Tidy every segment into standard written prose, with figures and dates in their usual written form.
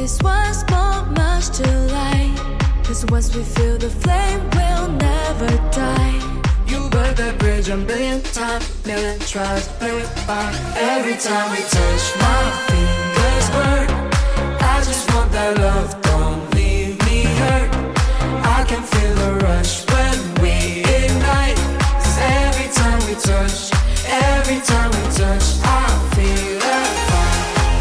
this once more much too late. 'Cause once we feel the flame, we'll never die. You burn that bridge a million times, million tries, very far. Every time we touch, my fingers burn. I just want that love, don't leave me hurt. I can feel the rush when we ignite. 'Cause every time we touch, every time we touch, I feel that fire.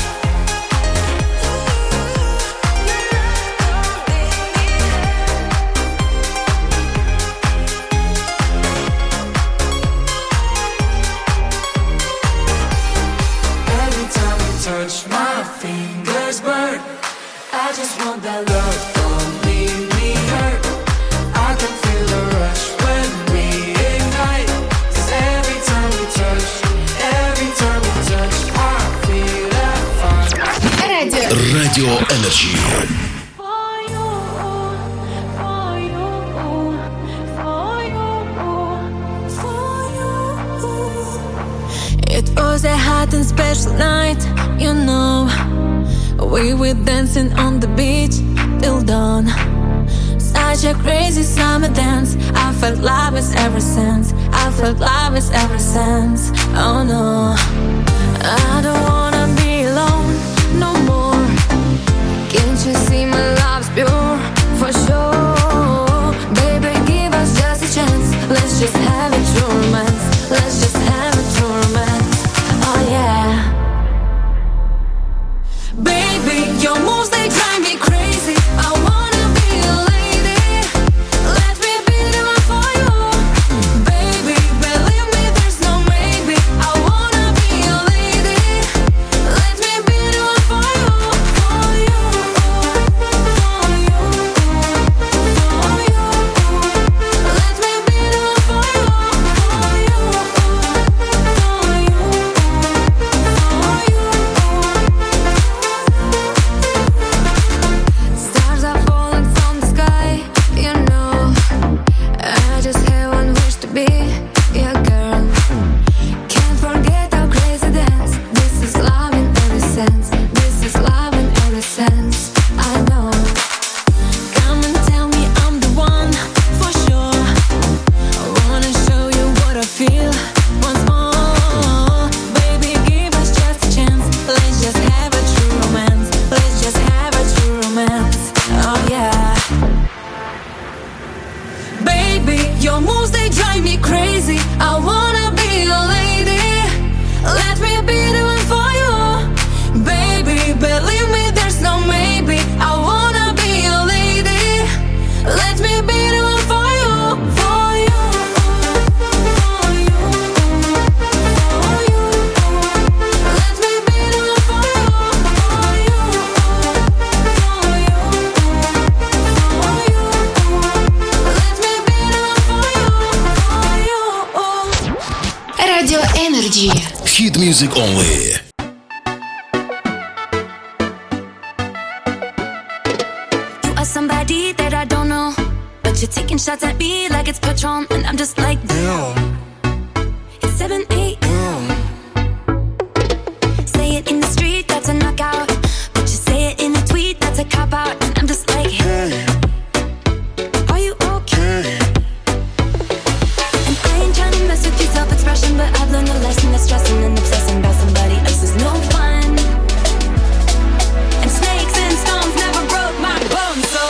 Every time we touch, my fingers burn. I just want that love, don't leave me hurt. I can feel the rush when we ignite. 'Cause every time we touch, every time we touch, I feel that fire. Radio Energy. It was a hot and special night, you know. We were dancing on the beach till dawn. Such a crazy summer dance. I felt love is ever since. I felt love is ever since. Oh no, I don't wanna be alone no more. Can't you see my love's pure for sure? Baby, give us just a chance. Let's just have a true romance. Let's just have a true romance. Oh yeah. Baby, your moves, they drive me crazy. I wanna be a lady. Let me be the one for you. Baby, believe me, there's no maybe. I wanna be a lady. Let me be the one for you. For you, for you, for you. Let me be the one for you. For you, for you, for you. Stars are falling from the sky, you know. I just have one wish to be your girl. Can't forget our crazy dance. This is love in every sense. This is love in every sense. I know. Come and tell me I'm the one for sure. I wanna show you what I feel once more. Baby, give us just a chance. Let's just have a true romance. Let's just have a true romance. Oh yeah. Baby, your moves, they drive me crazy. I wanna be a lady. Let me be the one for you. Baby, believe me, there's no maybe. I wanna be a lady. Let me be the one for you. For you, for you, for you. Let me be the one for you. For you, for you, for you. Let me be the one for you. For you. Radio Energy. Hit music only. You are somebody that I don't know, but you're taking shots at me like it's Patron, and I'm just like, damn. It's 7 a.m. Say it in the street, that's a knockout. But you say it in a tweet, that's a cop out, and I'm just like, hey, are you okay? And I ain't trying to mess with your self-expression, but I've learned a lesson that stressing and obsessing about somebody else is no fun. And snakes and stones never broke my bones, so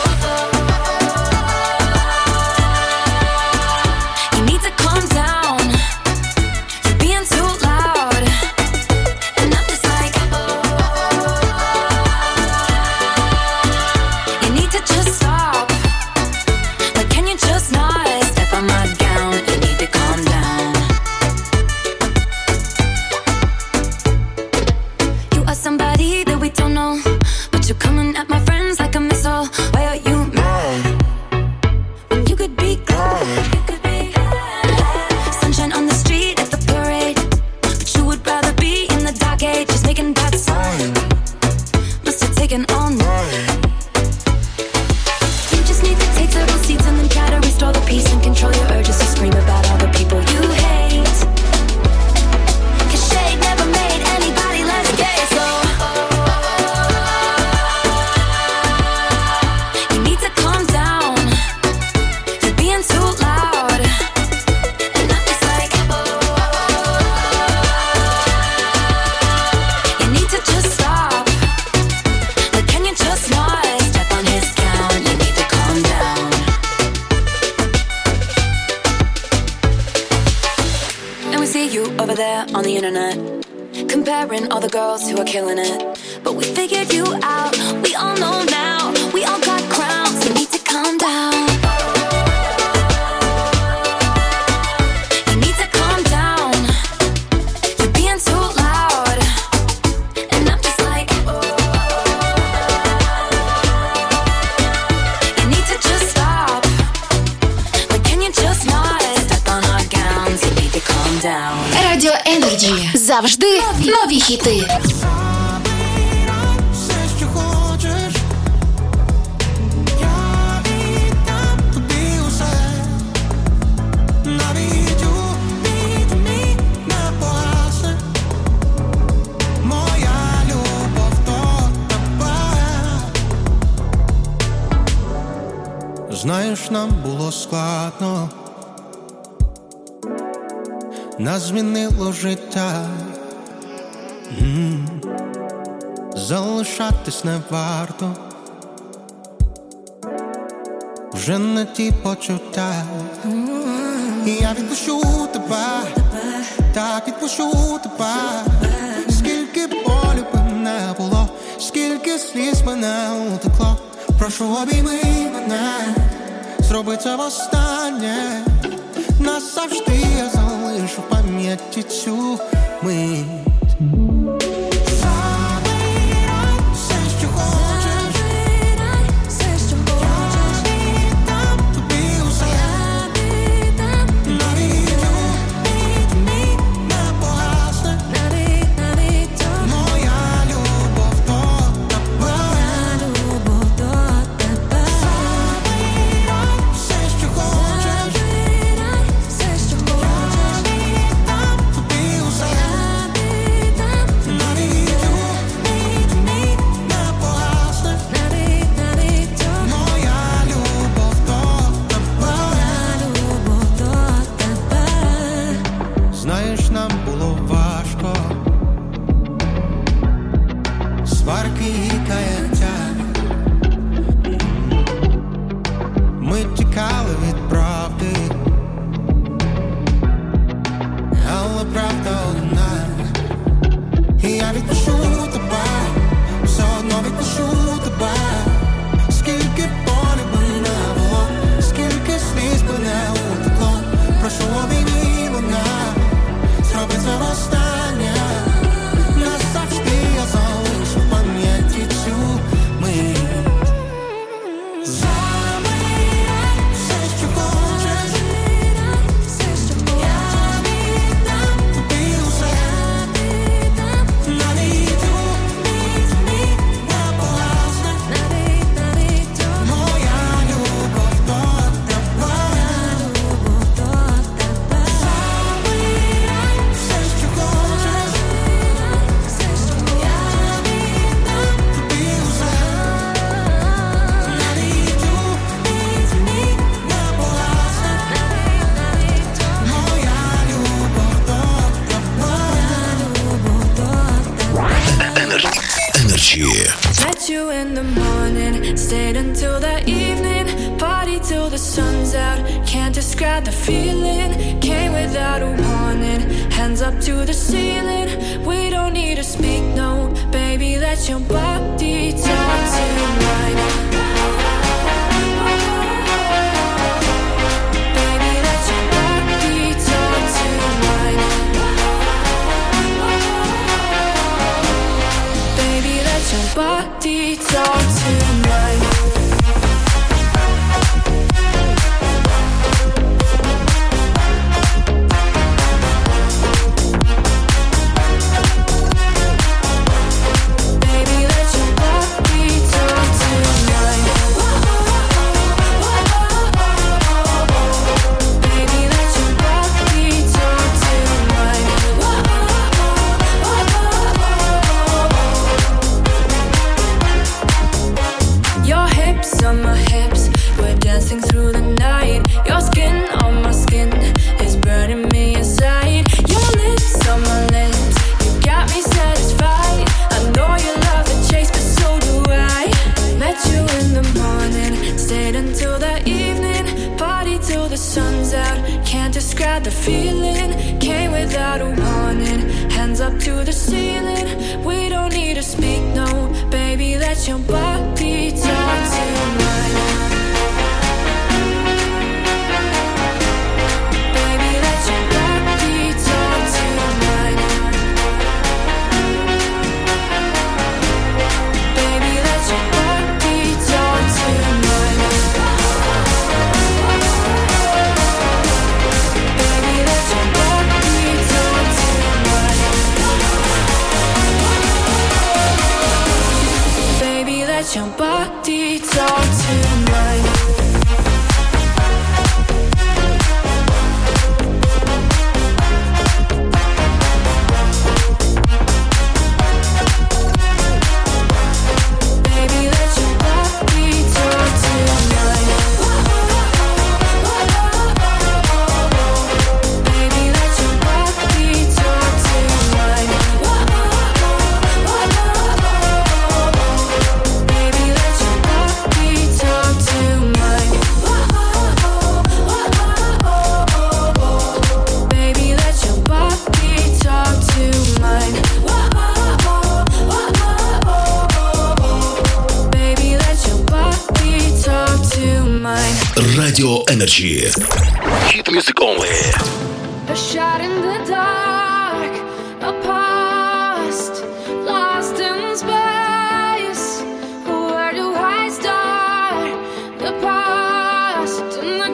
you need to calm down. You're being too loud, and I'm just like, internet, comparing all the girls who are killing it. But we figured you out, we all know now. We all got crowns, you need to calm down. You need to calm down. You're being too loud. And I'm just like, you need to just stop. But can you just not step on our gowns? You need to calm down. Радіо Energy. Завжди нові хіти. Знаєш, нам було складно, нас змінило життя. Залишатись не варто, вже не ті почуття. І я відпущу тебе, так відпущу тебе. Скільки болю би не було, скільки сліз мене утекло. Прошу, обійми мене, зроби це востаннє. Назавжди я залишу в пам'яті цю мить. Met you in the morning, stayed until the evening, party till the sun's out, can't describe the feeling, came without a warning, hands up to the ceiling, we don't need to speak, no, baby, let your body talk to mine. Baby, let your body talk to mine. Baby, let your body talk to mine. Baby, let your body talk to mine. Baby, let your body talk to mine. Your hips on my hips, we're dancing through the night. Your skin on my skin is burning me inside. Your lips on my lips, you got me satisfied. I know you love the chase, but so do I. Met you in the morning, stayed until the evening, party till the sun's out, can't describe the feeling, came without a warning, to the ceiling. We don't need to speak, no. Baby, let your body talk to mine. Baby, let your body talk to mine. Baby, let your body talk to mine. Baby, let your body talk to mine. Baby, let your body talk to mine. Baby, let your body talk to mine. Baby, let your body talk to mine. Baby, let your body talk to mine. Baby, let your body talk to mine. Baby, let your body talk to mine. Radio Energy. Hit music only. A shot in the dark, a past lost in space. Where do I start? The past and the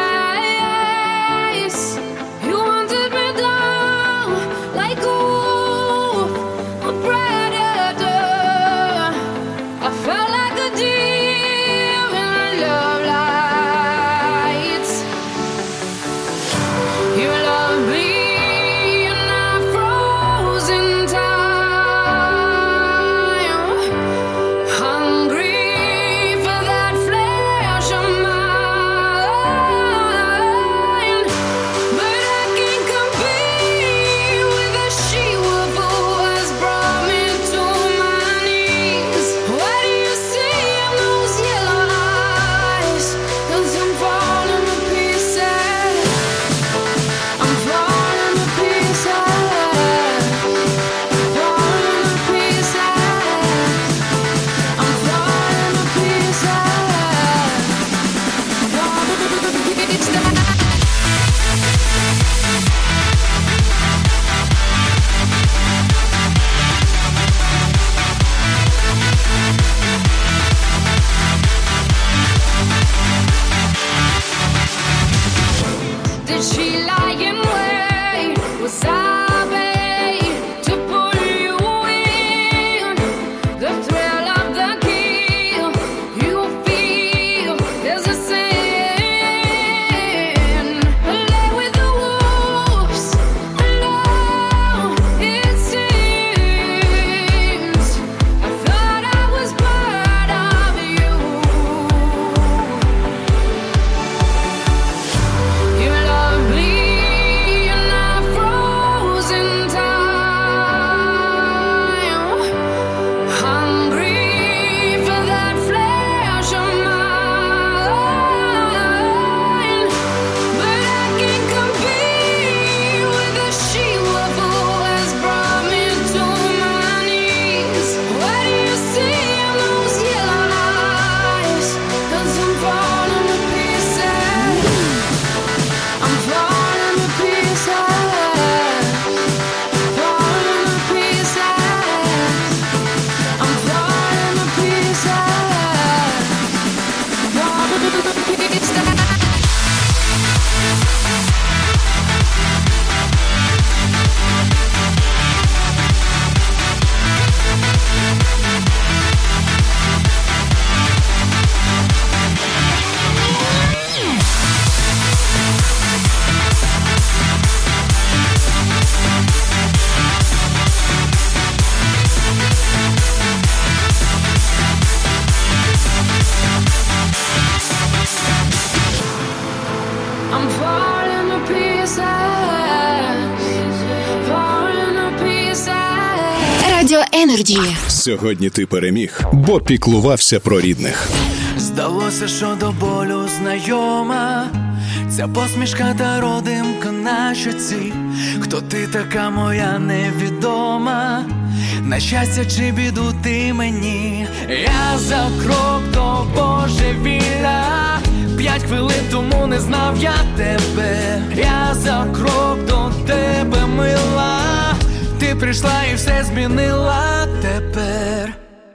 chase. You hunted me down like a wolf, a predator. I felt like a deer in love lights. You love me and I froze in time, hungry for that flesh of mine. But I can't compete with the she-wolf who has brought me to my knees. What do you see in those yellow eyes? 'Cause I'm falling to pieces. I'm falling to pieces. Falling to pieces. I'm falling to pieces. Falling to pieces. Did she lie in wait? Was I bait to pull you in? The thrill of the kill, you feel there's a sin. Lay with the wolves, alone it seems. I thought I was part of you. You love me and I froze in time, hungry for that flesh of mine. But I can't compete with the she-wolf who has brought me to my knees. What do you see in those yellow eyes? 'Cause I'm falling to pieces. I'm falling to pieces. Falling to pieces. I'm falling to pieces. Falling to pieces. I'm falling to pieces. Falling to pieces. Радіо Energy. Сьогодні ти переміг, бо піклувався про рідних. Здалося, що до болю знайома Ця посмішка та родимка на щоці. Хто ти така моя невідома? На щастя чи біду ти мені? Я за крок до божевілля. 5 хвилин тому не знав я тебе. Я за крок до тебе, мила. Ти прийшла і все змінила тепер.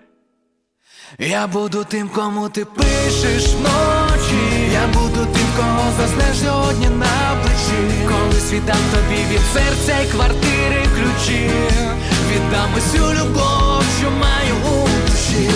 Я буду тим, кому ти пишеш вночі. Я буду тим, кого заснеш сьогодні на плечі. Коли віддам тобі від серця й квартири ключі. Віддам усю любов, що маю у душі.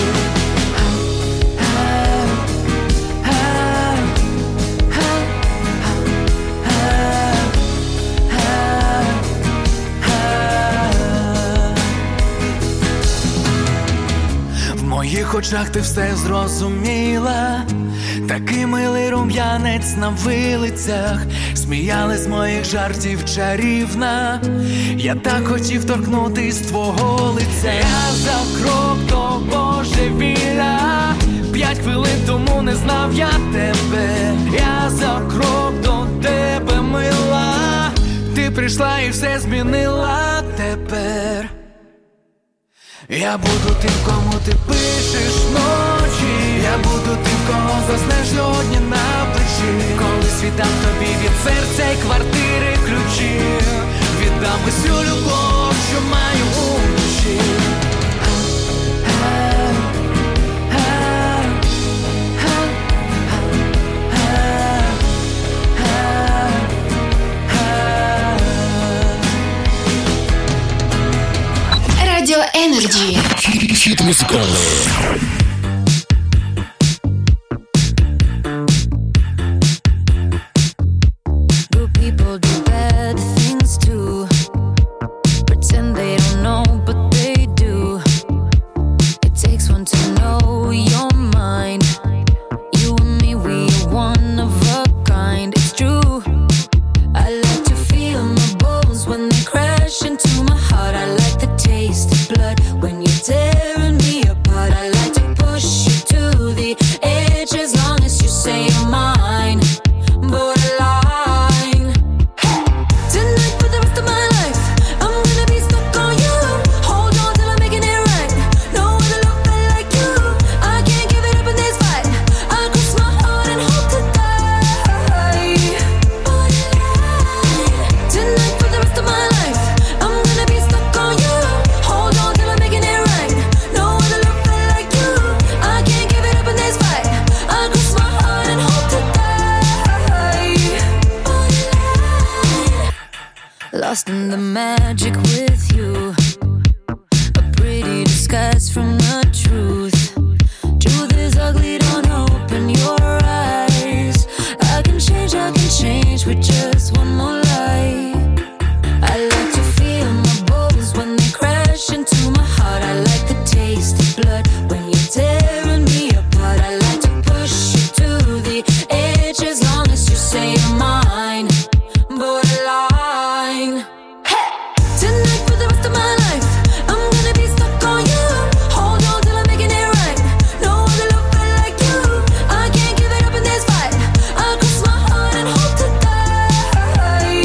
В моїх очах ти все зрозуміла. Такий милий рум'янець на вилицях. Сміялись з моїх жартів чарівна. Я так хотів торкнутись твого лиця. Я за крок до божевілля. 5 хвилин тому не знав я тебе. Я за крок до тебе, мила. Ти прийшла і все змінила тепер. Я буду тим, кому ти пишеш вночі. Я буду тим, кого заснеш сьогодні на плечі. Колись віддам тобі від серця й квартири ключі. Віддам усю любов, що маю у душі. Радіо Енерджі. Хіт музикальний. Lost in the magic with you. A pretty disguise from the truth. Truth is ugly, don't open your eyes. I can change with just one more lie. I like to feel my bones when they crash into my heart. I like the taste of blood when you're tearing me apart. I like to push you to the edge as long as you say you're mine. Borderline. Tonight for the rest of my life, I'm gonna be stuck on you. Hold on till I'm making it right. No other love felt like you. I can't give it up in this fight. I'll cross my heart and hope to die.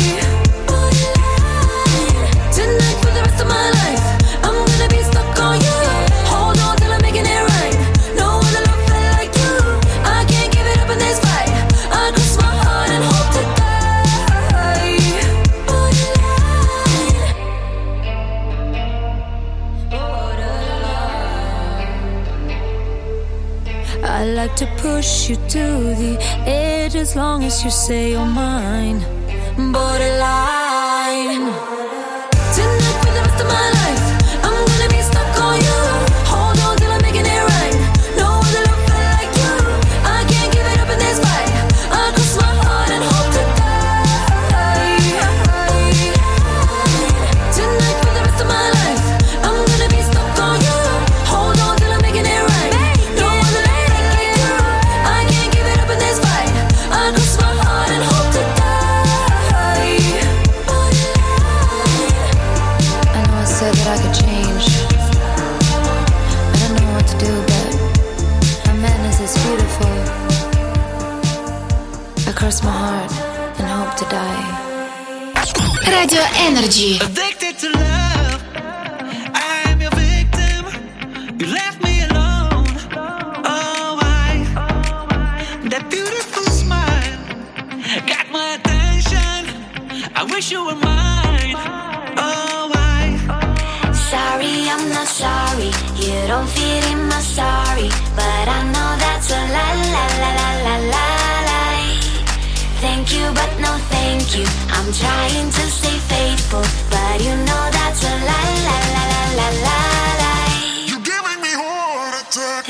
Tonight for the rest of my life, I'm gonna be stuck on you. Hold on till I'm making it right. No other love felt like you. I can't give it up in this fight. I'll cross my heart and hope to die. I like to push you to the edge as long as you say you're mine. Borderline. Tonight for the rest of my life, I'm gonna be stuck on you. Hold on till I'm making it right. No other love felt like you. I can't give it up in this fight. I'll cross my heart and hope to die. Tonight for the rest of my life, I'm gonna be stuck on you. Hold on till I'm making it right. No other love felt like you. I can't give it up in this fight. I'll cross my heart and hope to die. I know I said that I could change. cross my heart and hope to die. Radio Energy. Addicted to love, I am your victim. You left me alone. Oh, why? That beautiful smile got my attention. I wish you were mine. Oh, why? Sorry, I'm not sorry. You don't fit in my sorry, but I know that's a la la la la la la la. Thank you, but no thank you. I'm trying to stay faithful, but you know that's a la la la la la la la. You giving me heart attack.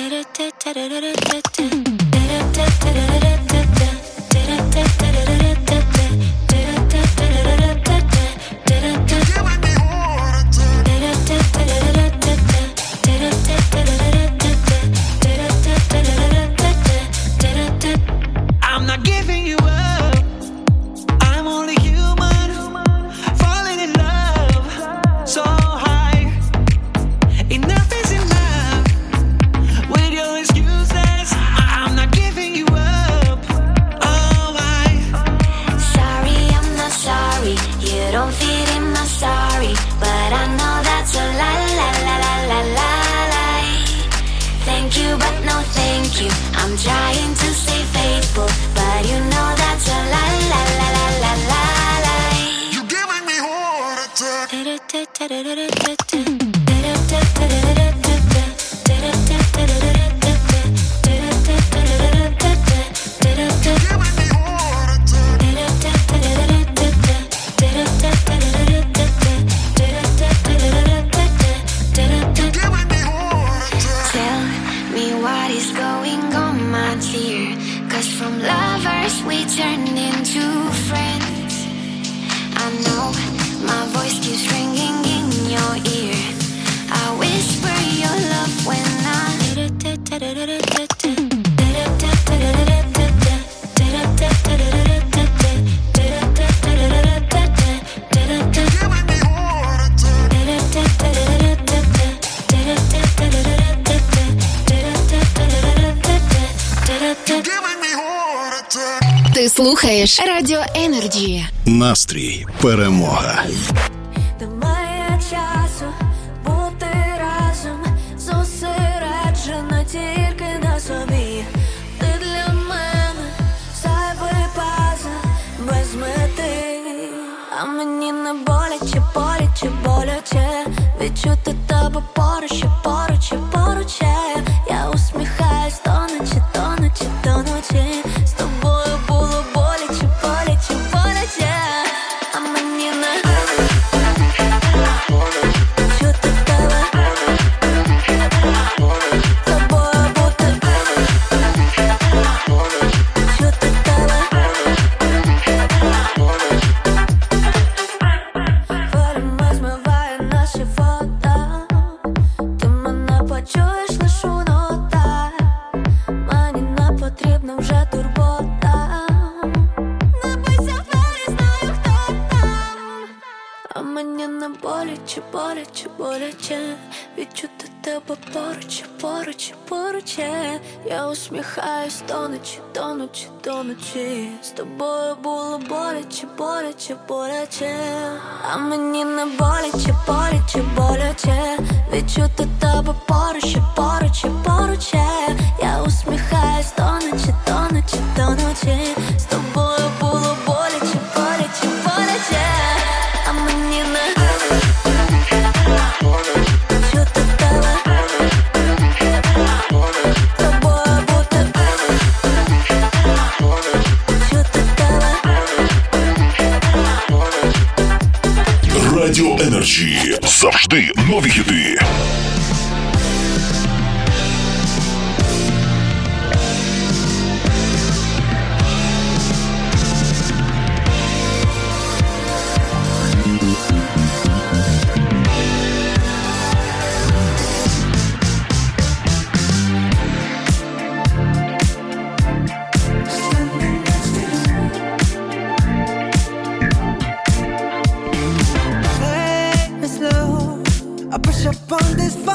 I'm not giving you up. I'm only human, falling in love so high. Enough is enough with your excuses. I'm not giving you up. Oh, why? Sorry, I'm not sorry. You don't fit in my sorry, but I know that's a la la la la la la la. Thank you, but no thank you. I'm trying to stay faithful, but you know that's a la la la la la la la. You giving me heart attack. Tell me what is going on, my dear. 'Cause from lovers we turned into friends. I know my voice keeps ringing in your ear. I whisper your love when Ти слухаєш Radio Energy. Настрій, перемога. Немає часу бути разом, зосереджена тільки на собі. Ти для мене зайвий пазл без мети. А мені не боляче, боляче, боляче відчути тебе поруч, поруч, поруч. Я усміхаюсь до ночі, до ночі, до ночі. З тобою було боляче, боляче, боляче. А мені не чути тебе. З тобою бути. Чути тебе. Хвилями змиває наші фото. Ти мене почуєш лиш у нотах. Мені не потрібна вже турбота. Не бийся двері, знаю, хто там. А мені не боляче, боляче, боляче відчути тебе поруч, поруч, поруч. Я усміхаюсь до ночі, до ночі, до ночі. З тобою було боляче, боляче, боляче. А мені не боляче, боляче, боляче відчути тебе поруч, поруч, поруч. Я усміхаюсь до ночі, до ночі, до ночі. З тобою було боляче, боляче, боляче. А мені не чути тебе. З тобою бути. Чути тебе. Радіо Energy. Завжди нові хіти. Play it slow. I push up on this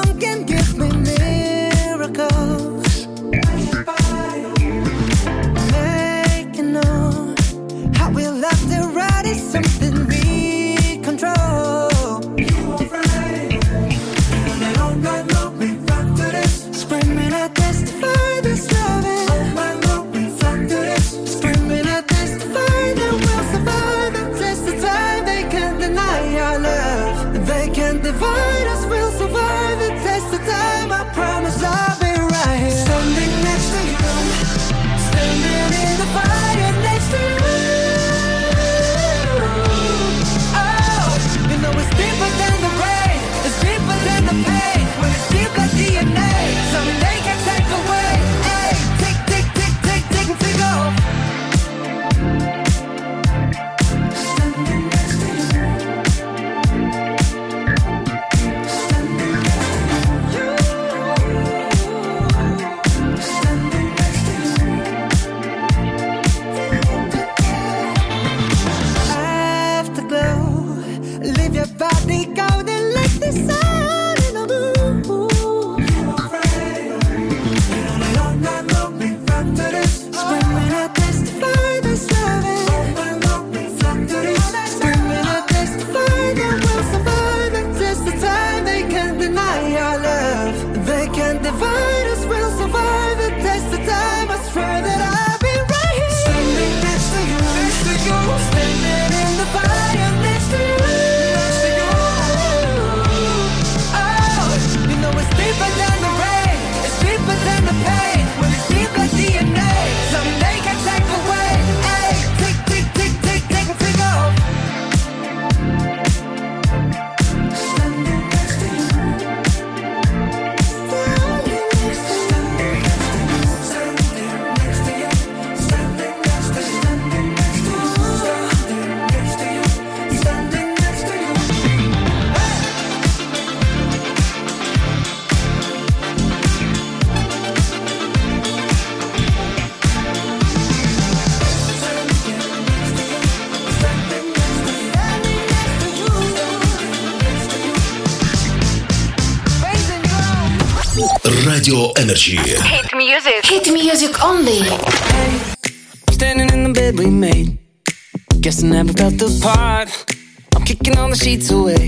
Radio Energy. Hit music. Hit music only. Hey, standing in the bed we made. Guess I never felt the part. I'm kicking all the sheets away.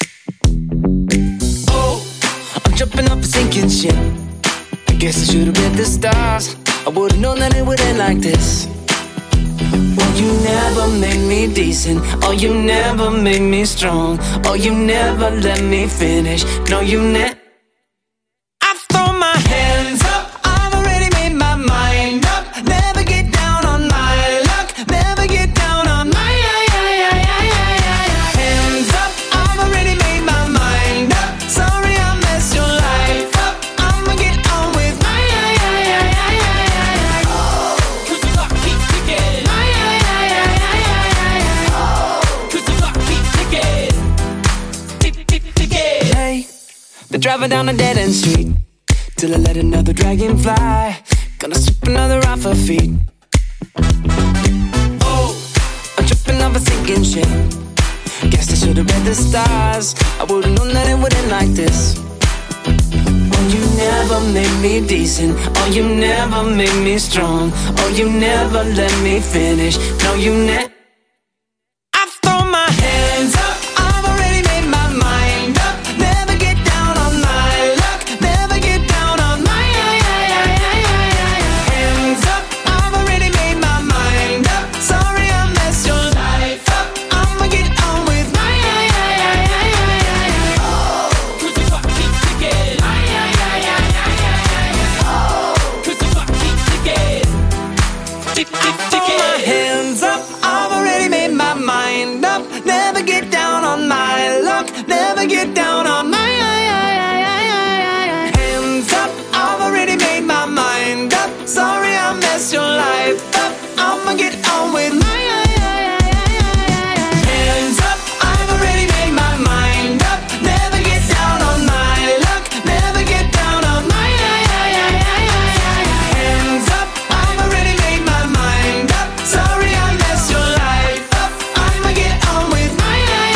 Oh, I'm jumping off a sinking ship. I guess I should've read the stars. I would've known that it would end like this. Well, you never made me decent. Oh, you never made me strong. Oh, you never let me finish. No, you never. I throw my hands up. I've already made my mind up. Never get down on my luck. Never get down on my hands up. I've already made my mind up. Sorry I messed your life up. I'ma get on with my cause the clock keeps ticking. Cause the clock keeps ticking. Tick, tick, ticking. Hey, they're driving down a dead-end street till I let another dragon fly. Gonna strip another off her feet. Oh, I'm tripping off a sinking ship. Guess I should've read the stars. I would've known that it would end like this. Oh, you never made me decent. Oh, you never made me strong. Oh, you never let me finish. No, you never. I throw my hands up. I've already made my mind up. Never get down on my luck. Never get down on my hands up. I've already made my mind up. Sorry I messed your life up. I'ma get on with my cause the clock keeps ticking. Cause the clock keeps ticking. Tick, tick, ticking. My hands up. I've already made my mind up. Never get down on my luck. Never get down on my hands up. I've already made my mind up. Sorry I messed your life up. I'ma get on with my hands up. I've already made my mind up. Never get down on my luck. Never get down on my hands up. I've already made my mind up. Sorry I messed your life up. I'ma get on with my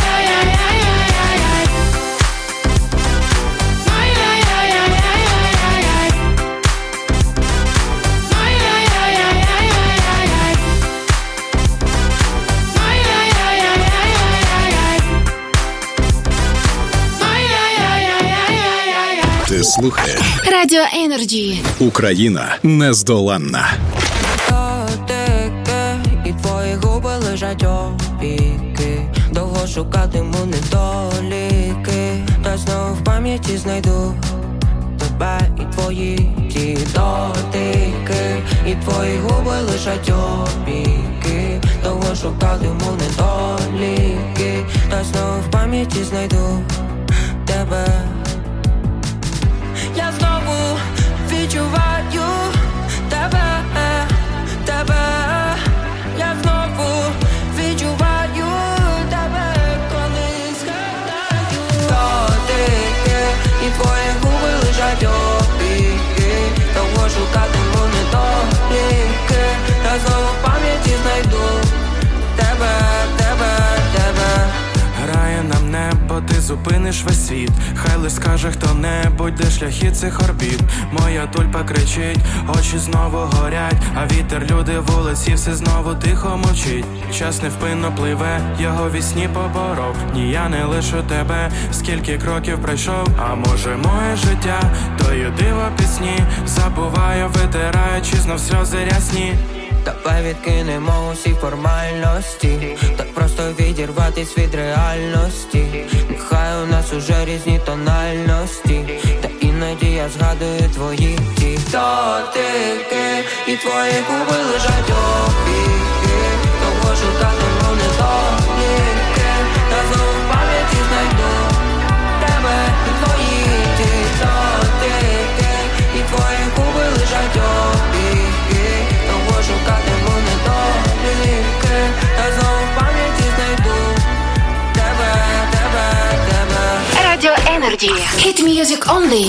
Ти слухаєш Radio Energy. Україна нездоланна. Дотики, і твої губи лежать опіки. Довго шукатиму недоліки, та знов в пам'яті знайду тебе і твої ті дотики, і твої губи лежать опіки. Довго шукатиму недоліки, та знов в пам'яті знайду тебе. Я знову відчуваю тебе, тебе. Я знову відчуваю тебе, коли згадаю дотики, і твої губи лежать опіки. Довго шукатиму недоліки, та знову в пам'яті знайду тебе, тебе, тебе. Грає нам небо, ти зупиниш весь світ. Хай лиш скаже хто-небудь, де шляхи цих орбіт. Моя тульпа кричить, очі знову горять, а вітер, люди, вулиці, все знову тихо мовчить. Час невпинно пливе, його вісні поборов. Ні, я не лишу тебе, скільки кроків пройшов. А може моє життя, тою диво пісні. Забуваю, витираючи знов сльози рясні. Давай відкинемо усі формальності, так просто відірватись від реальності. Нехай у нас уже різні тональності, та іноді я згадую твої ті дотики, і твої губи лежать опіки. Довго шукатиму недоліки, та знову в пам'яті знайду тебе і твої ті дотики, і твої губи лежать опіки. Шукатиму недоліки, та знову в пам'яті знайду тебе, тебе, тебе. Radio Energy. Hit music only.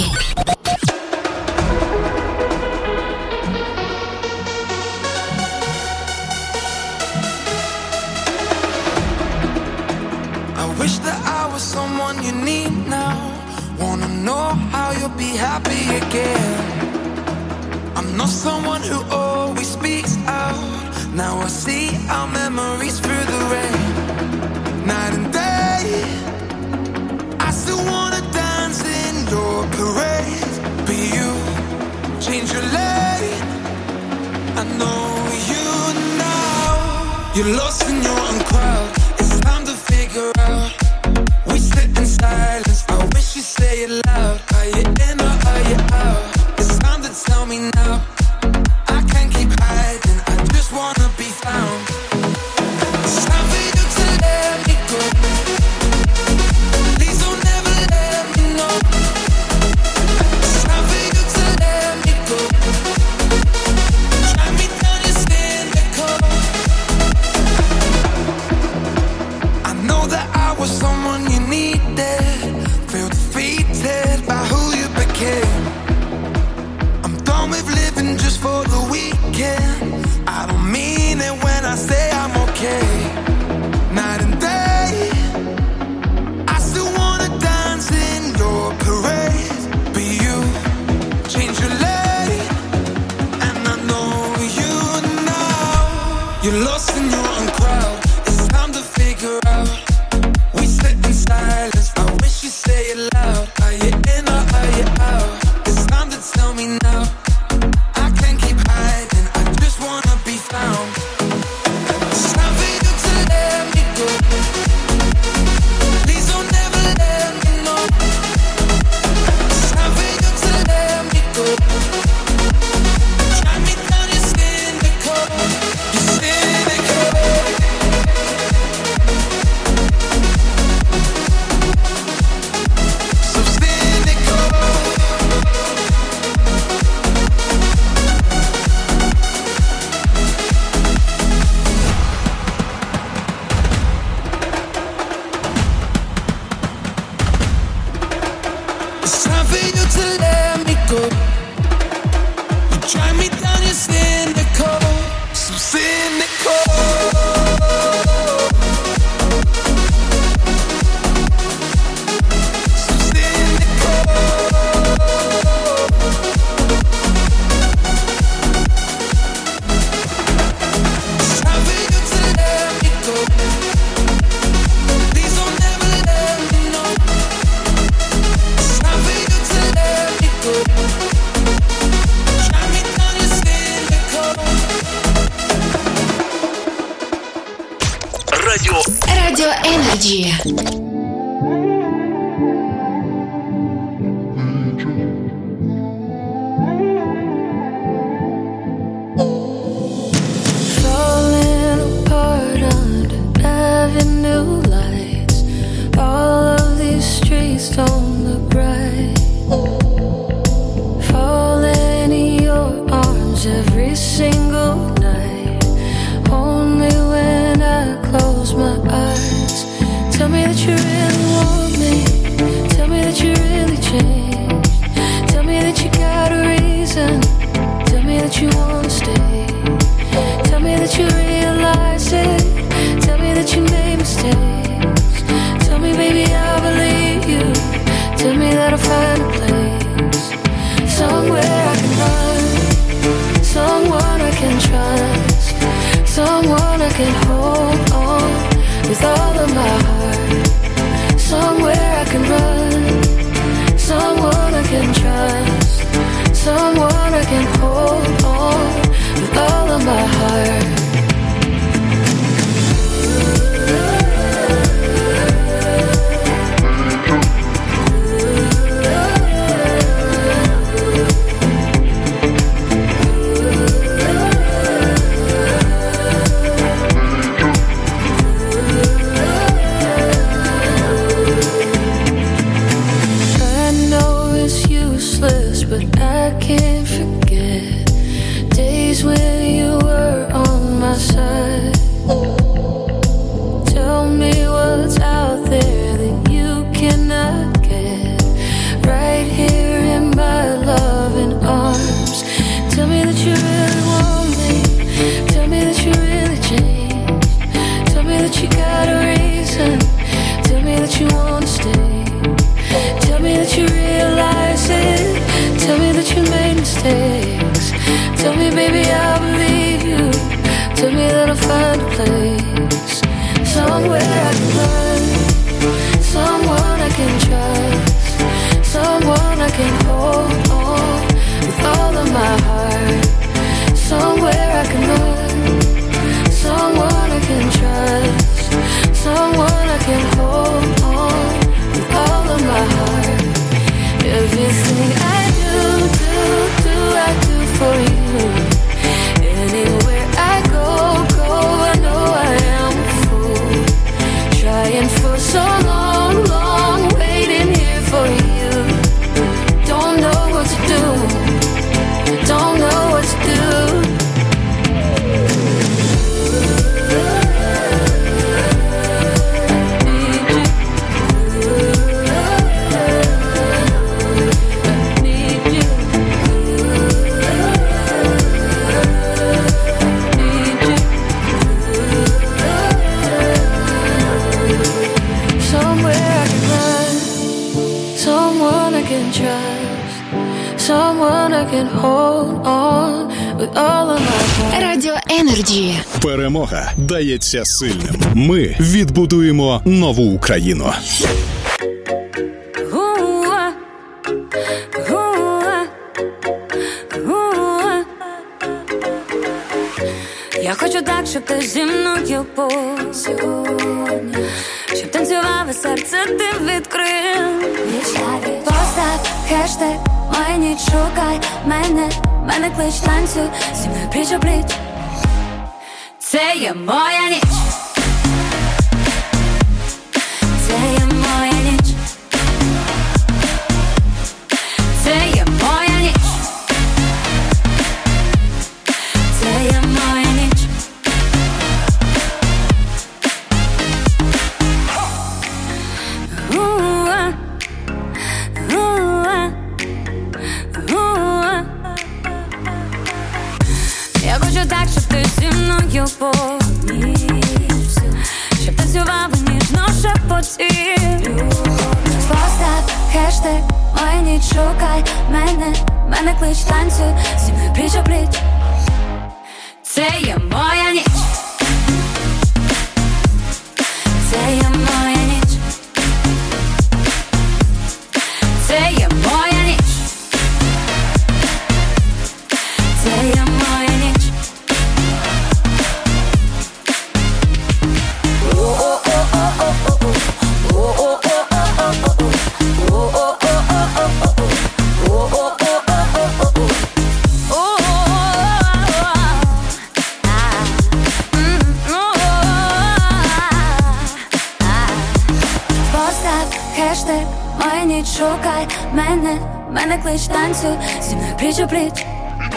I wish that I was someone you need now. Wanna know how you'll be happy again. I'm not someone who always speaks out. Now I see our memories through the rain. Night and day, I still wanna dance in your parade. But you change your lane. I know you now. You're lost in your own crowd. It's time to figure out. We sit in silence. I wish you'd say it loud. Are you in or are you out? It's time to tell me now. I can't keep hiding. I just wanna be found. It's time for you to let me go. Please don't ever let me know. It's time for you to let me go. Drag me down your cynical. I know that I was someone you needed. Feel defeated by who you became. I'm done with living just for the weekend. I don't mean it when I say I'm okay. Night and day, I still wanna dance in your parade. But you change your lane, and I know you now. You're lost in your own crowd. It's time to figure out. We sit in silence. I wish you'd say it loud. Are you in or are you out? It's time to tell me now. I can't keep hiding. I just wanna be found. It's time for you to let me go. Please don't ever let me know. It's time for you to let me go. Drag me down your cynical. You're cynical. So cynical. It's time for you to let me go. You drive me down, you're cynical. So cynical. So cynical. It's time for you to let me go. Please don't ever let me know. It's time for you to let me go. Drive me down your cynical. Радио Energy. Falling apart under avenue lights. All of these streets don't look right. Falling in your arms every single night. Only when I close my eyes. Tell me that you really want me. Tell me that you really changed. Tell me that you got a reason. Tell me that you wanna stay. Tell me that you realize it. Tell me that you made mistakes. Tell me, baby, I believe you. Tell me that I'll find a place. Somewhere I can run. Someone I can trust. Someone I can hold on with all of my heart. Somewhere I can run. Someone I can trust. Someone I can hold on with all of my heart. I know it's useless, but I can't forget days when you were on find a place, somewhere I can learn, someone I can trust, someone I can hold on with all of my heart. Somewhere I can run, someone I can trust, someone I can hold on with all of my heart. Everything I do, I do for you. Anywhere I go, I know I am a fool. Trying for so long, waiting here for you. Don't know what to do, don't know what to do. Someone I can hold on with all of my heart. Радіо Energy. Перемога дається сильним. Ми відбудуємо нову Україну. Я хочу так, щоб ти зі мною був, щоб танцював і серце ти відкрив. Постав хештег, моя ніч, шукай мене клич, танцюй зі мною пліч-о-пліч. Це є моя ніч, це є моя ніч, це є моя ніч, це є моя ніч. Я хочу так, щоб ти зі мною був, щоб танцював і ніжно шепотів. Постав хештег, моя ніч, шукай мене клич, танцюй зі мною пліч-о-пліч. Це є моя ніч, це є моя ніч, це є моя ніч, це є моя ніч. Хештег, моя ніч, шукай мене клич, танцюй зі мною пліч-о-пліч.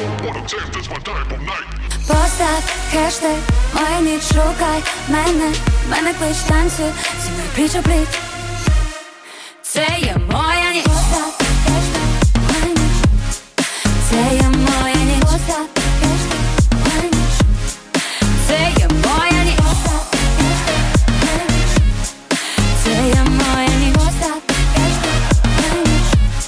Постав хештег, моя ніч, шукай мене клич, танцюй зі мною пліч-о-пліч. Це є моя ніч, постав хештег, моя ніч, це є моя ніч, постав хештег, моя ніч, це є моя ніч, постав хештег, моя ніч, це є моя ніч, постав хештег, моя ніч.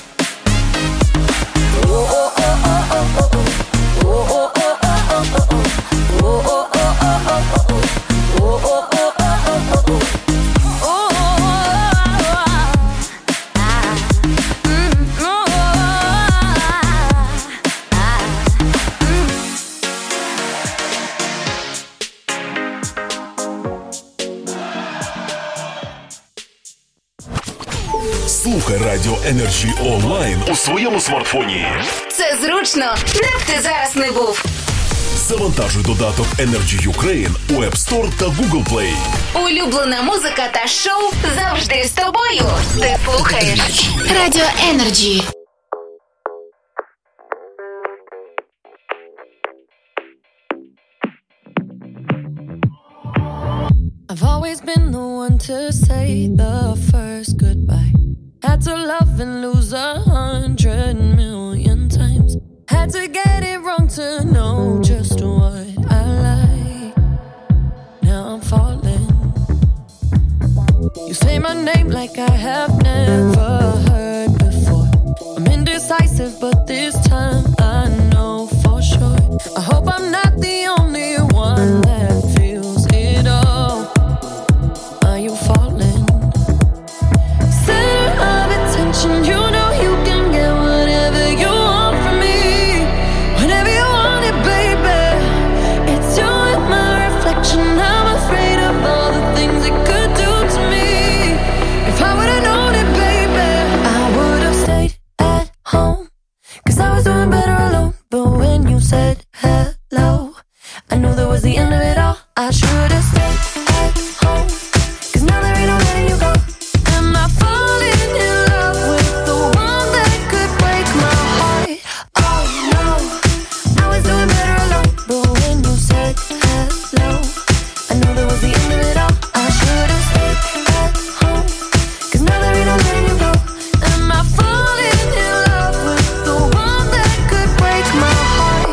Слухай Радіо Energy онлайн у своєму смартфоні. Це зручно, де б ти зараз не був. Завантажуй додаток Energy Ukraine у App Store та Google Play. Улюблена музика та шоу завжди з тобою. Ти слухаєш Радіо Energy. I've always been the one to say the first goodbye. Had to love and lose 100 million times. Had to get it wrong to know just what I like. Now I'm falling. You say my name like I have never heard before. I'm indecisive, but this time I know for sure. I hope I'm not the only one that feels I should've stayed at home, 'cause now there ain't no letting you go. Am I falling in love with the one that could break my heart? Oh no, I was doing better alone, but when you said hello, I knew that was the end of it all. I should've stayed at home, 'cause now there ain't no letting you go. Am I falling in love with the one that could break my heart?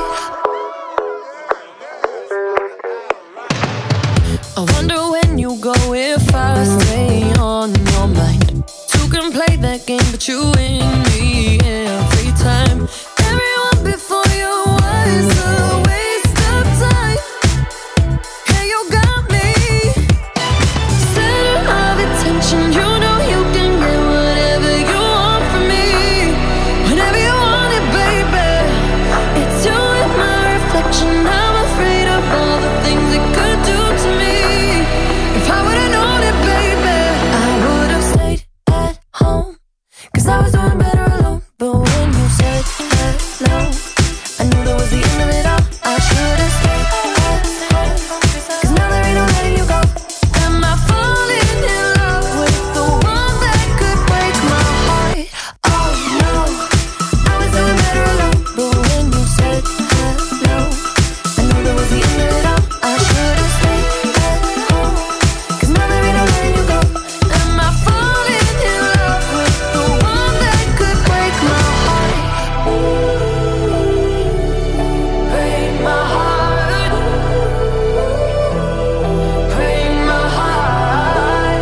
I wonder when you go if I stay on your mind. Two can play that game, but you win me every time. Everyone before you was a waste of time. Hey, you got me center of attention. You know you can get whatever you want from me, whenever you want it, baby. It's you and my reflection. I'm afraid of all the things it could do to me. If I would've known it, baby, I would've stayed at home, 'cause I was doing better alone. But when you said hello, I knew that was the end of it all. I should've stayed at home, 'cause now there ain't no letting you go. Am I falling in love with the one that could break my heart? Oh no, I was doing better alone. But when you said hello, I knew that was the end of it all. I should've stayed at home, 'cause now there ain't no letting you go. Am I falling in love with the one that could break my heart? Break my heart. Break my heart.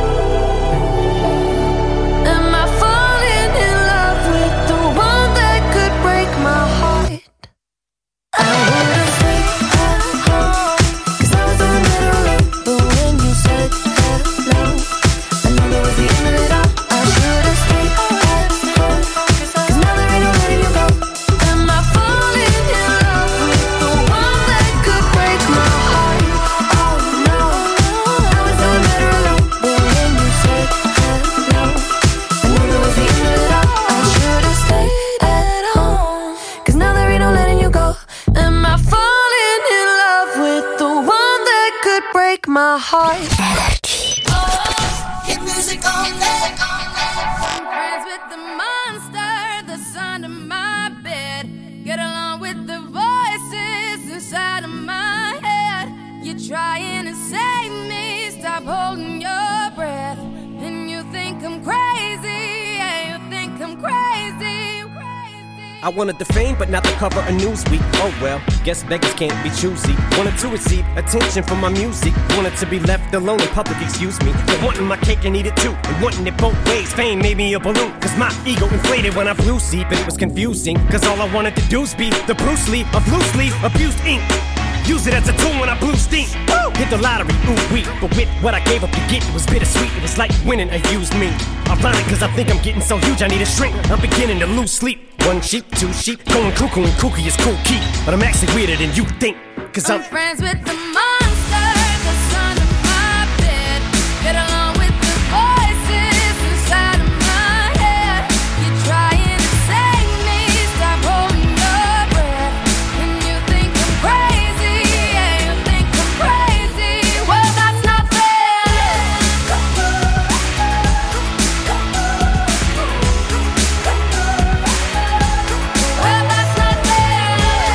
Am I falling in love with the one that could break my heart? I would've stayed at home, 'cause I was doing better alone. But when you said hello, I knew that was the end of it all. I should've stayed at home, 'cause now there ain't no letting you go. Am I falling in love with the one that could break my heart? Oh no, I was doing better alone. But when you said hello, I knew that was the end of it all. I should've stayed at home, 'cause now there ain't no letting you go. Am I falling in love with the one that could break my heart? Hit music all night. I'm friends with the monster that's under my bed. Get along with the voices inside of my head. You're trying to save me, stop holding your breath. And you think I'm crazy, yeah, you think I'm crazy. I wanted the fame, but not the cover of Newsweek. Oh well, guess beggars can't be choosy. Wanted to receive attention from my music. Wanted to be left alone in public, excuse me. But wanting my cake and eat it too. And wanting it both ways. Fame made me a balloon. 'Cause my ego inflated when I flew sleep. And it was confusing. 'Cause all I wanted to do was be the Bruce Lee of loosely abused ink. Use it as a tool when I blew steam. Woo! Hit the lottery, ooh wee. But with what I gave up to get, it was bittersweet. It was like winning a used me. Ironic, 'cause I think I'm getting so huge I need a shrink. I'm beginning to lose sleep. One sheep, two sheep, going cuckoo and kooky is cool key. But I'm actually weirder than you think. 'Cause I'm friends with the monster that's under my bed. Get along with the voices inside of my head. You're trying to save me, stop holding your breath. And you think I'm crazy, yeah, you think I'm crazy. Well, that's not fair. Well, that's not fair.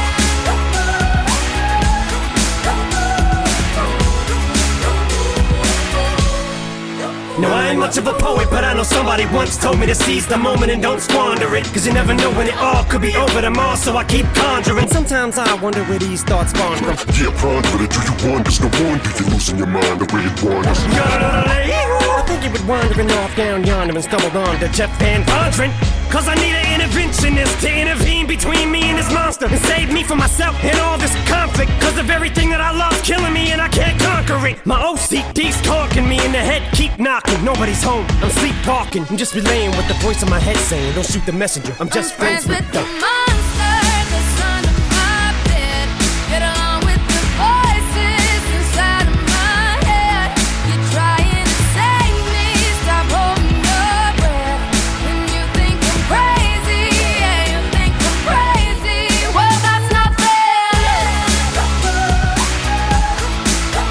No, I ain't much of a poet, but I know somebody once told me to seize the moment and don't squander it. 'Cause you never know when it all could be over tomorrow, so I keep conjuring. Sometimes I wonder where these thoughts spawn from. Yeah, ponder it. Do you wonder? No wonder you're losing your mind the way it wanders. I think you were wandering off down yonder and stumbled on to Jeff Van Vondren. 'Cause I need an interventionist to intervene between me and this monster and save me from myself and all this conflict. 'Cause of everything that I love's killing me and I can't conquer it. My OCD's talking me in the head, keep knocking. Nobody's home, I'm sleepwalking. I'm just relaying what the voice in my head saying. Don't shoot the messenger, I'm just friends with the monster that's under my bed. Get along with the voices inside of my head. You're trying to save me, stop holding your breath. And you think I'm crazy, yeah, you think I'm crazy. Well, that's not fair.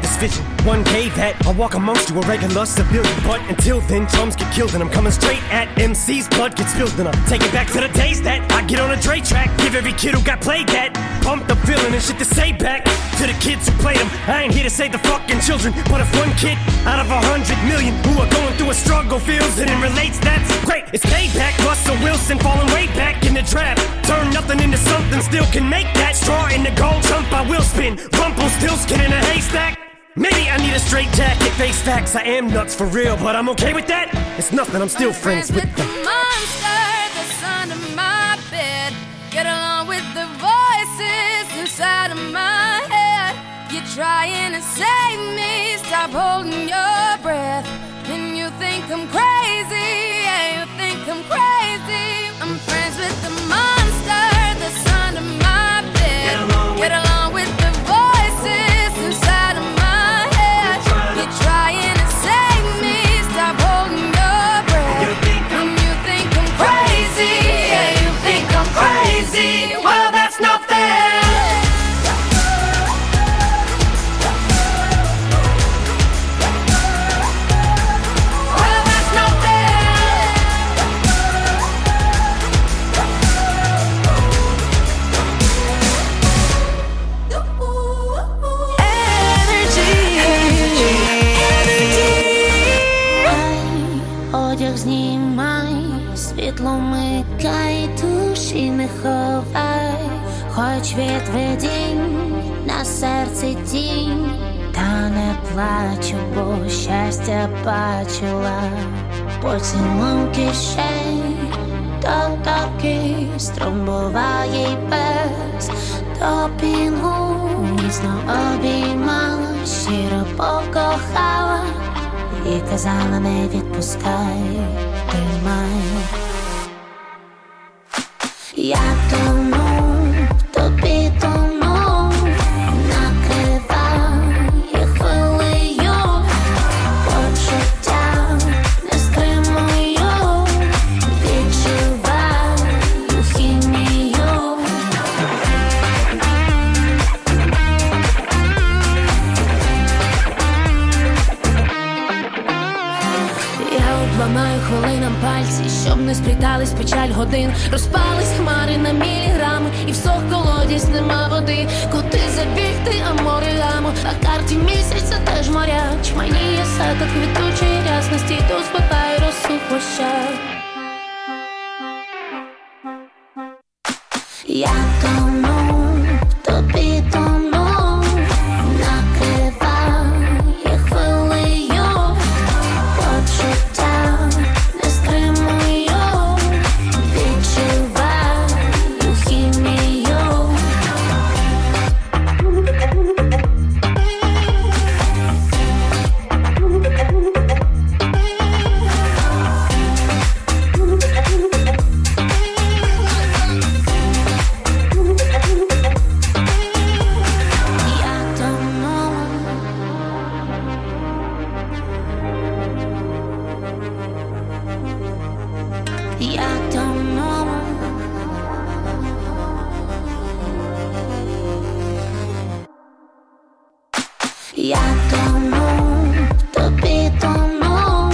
this vision. One day that I'll walk amongst you, a regular civilian. But until then, drums get killed and I'm coming straight at MC's blood gets spilled. And I'll take it back to the days that I get on a Dre track. Give every kid who got played that pump the feeling and shit to say back to the kids who played them. I ain't here to save the fucking children, but if one kid out of 100 million who are going through a struggle feels it and relates, that's great. It's payback. Russell Wilson falling way back in the draft. Turn nothing into something, still can make that. Straw in the gold jump, I will spin. Rumpelstiltskin in a haystack. Maybe I need a straight jacket, face facts. I am nuts for real, but I'm okay with that. It's nothing, I'm still friends with the monster that's under my bed. Get along with the voices inside of my head. You're trying to save me, stop holding your breath. And you think I'm crazy, yeah, you think I'm crazy. I'm friends with the monster that's under my bed. Get along with the voices inside of my head. You're trying to save me, stop holding your breath. And you think I'm crazy, yeah, you think I'm crazy. Well, that's not fair. Світло микай, душі не ховай, хоч від видінь на серці тінь, та не плачу, бо щастя бачила. Поцілунки кишень, то такий струм буває й без допінгу. Міцно обіймала, щиро покохала і казала не відпускай, тримай. Я тону, тобі тону, накриває хвилею, почуття не стримую, відчуваю хімію. Я обламаю хвилинам пальці, щоб не сплітались печаль годин. Розпались хмари на міліграми, і всох колодязь нема води. Куди забігти, а море гамо, на карті місяця теж моря. Чманіє сада квітучої рясності, то спитає розсухоща. Я тону, тобі тону, накриває хвилею, почуття не стримую, відчуваю хімію. Я тону, тобі тону,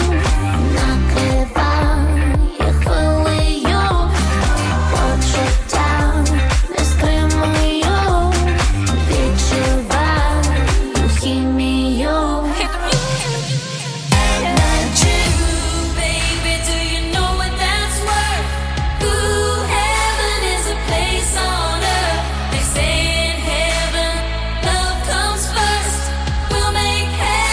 накриває хвилею, почуття не стримую, відчуваю хімію. Make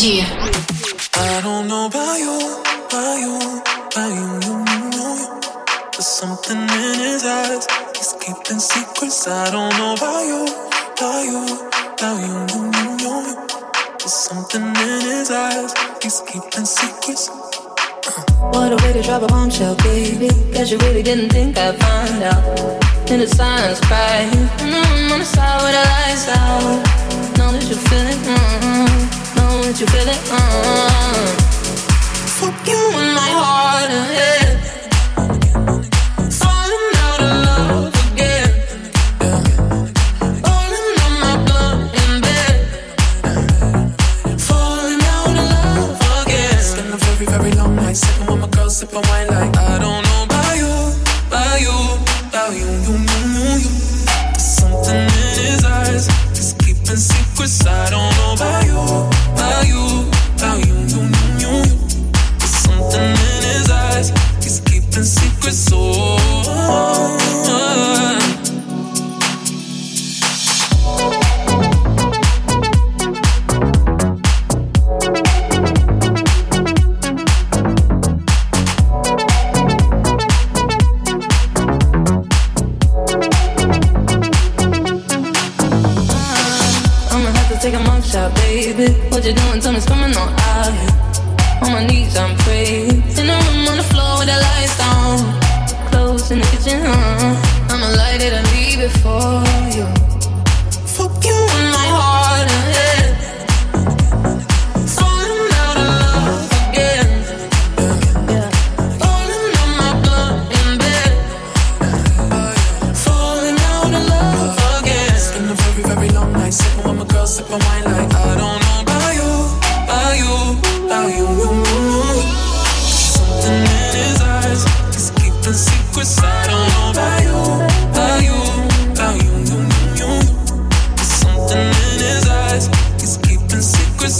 Energy. I don't know about you, about you, about you. There's something in his eyes. He's keeping secrets. I don't know about you, about you, about you. There's something in his eyes. He's keeping secrets. What a way to drop a bombshell, baby. Guess you really didn't think I'd find out. In the silence, crying. I'm on the side with the lights out. Know that you feel it, know that you feel it, Fuck you in my heart and head. Falling out of love again. Falling on my blood in bed. Falling out of love again. It's been a very, very long night. Sipping with my girl, sipping wine like I don't know about you, about you, about you. There's something in his eyes. He's keeping secrets. I don't know about you, about you, about you. There's something in his eyes. He's keeping secrets. Take a mug shot, baby. What you doing? Tell me, coming on out here. On my knees, I'm praying. In the room on the floor with the lights down. Clothes in the kitchen, I'ma light it and leave it for you. Fuck you in my heart and head. Falling out of love again. Yeah. Falling on my blood in bed. Falling out of love again. It's been a very, very long night. Sipping with my girl, sipping wine like I don't know about you, about you, about you. Something in his eyes. He's keeping secrets. I don't know about you, about you, about you. Something in his eyes. He's keeping secrets.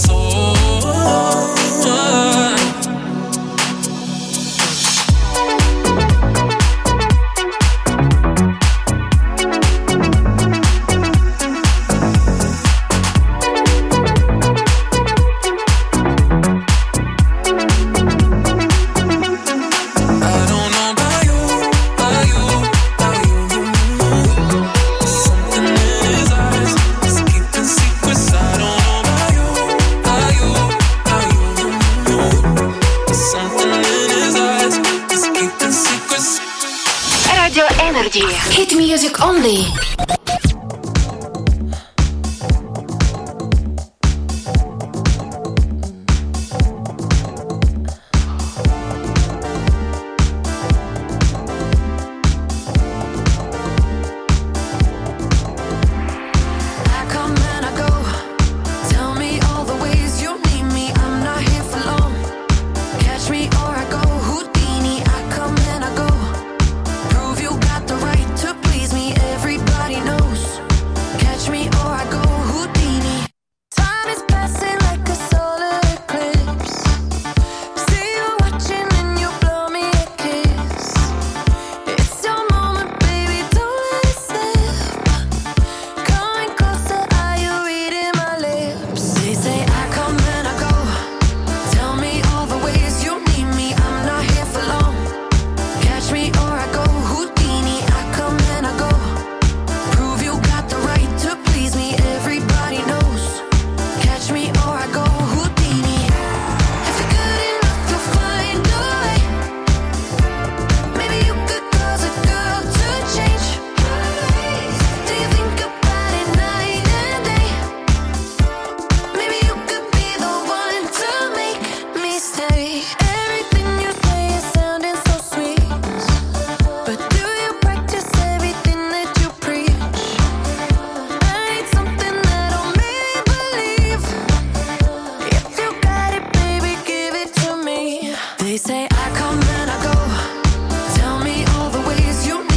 Hit music only.